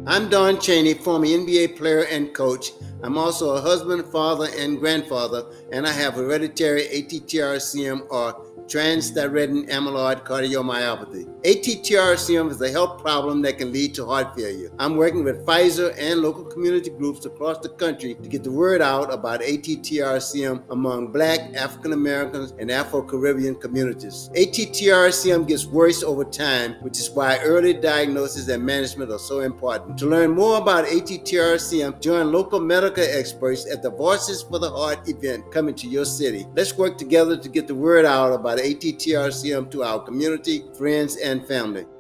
I'm Don Chaney, former NBA player and coach. I'm also a husband, father, and grandfather, and I have hereditary ATTRCM or transthyretin amyloid cardiomyopathy. ATTRCM is a health problem that can lead to heart failure. I'm working with Pfizer and local community groups across the country to get the word out about ATTRCM among Black, African Americans, and Afro-Caribbean communities. ATTRCM gets worse over time, which is why early diagnosis and management are so important. To learn more about ATTRCM, join local medical experts at the Voices for the Heart event coming to your city. Let's work together to get the word out about ATTRCM to our community, friends, and family.